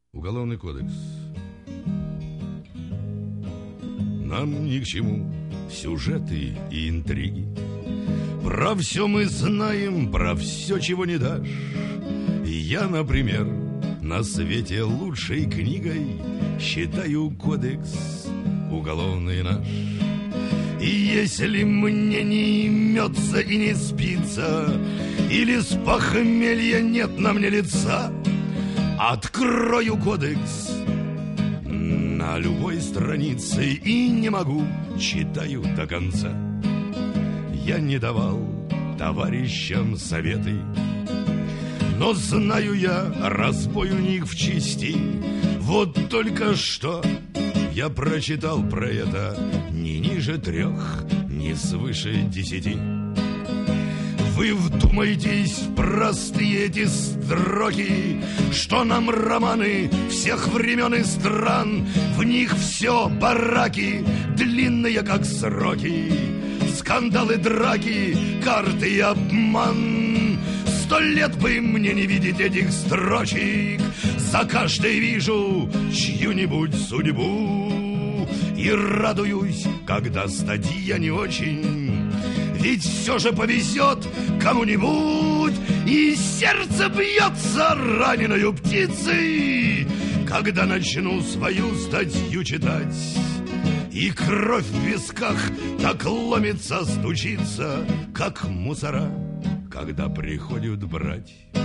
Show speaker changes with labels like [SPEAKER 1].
[SPEAKER 1] Уголовный кодекс. Нам ни к чему сюжеты и интриги. Про все мы знаем, про все, чего не дашь. Я, например, на свете лучшей книгой считаю кодекс уголовный наш. И если мне не имется и не спится, или с похмелья нет на мне лица, открою кодекс на любой странице и не могу, читаю до конца. Я не давал товарищам советы, но знаю я разбой у них в чести. Вот только что я прочитал про это не ниже 3, не свыше 10. Вы вдумайтесь в простые эти строки, что нам романы всех времен и стран. В них все бараки, длинные как сроки, скандалы, драки, карты и обман. 100 лет бы мне не видеть этих строчек, за каждой вижу чью-нибудь судьбу. И радуюсь, когда статья не очень, ведь все же повезет кому-нибудь, и сердце бьется раненою птицей, когда начну свою статью читать. И кровь в висках так ломится, стучится, как мусора, когда приходят брать.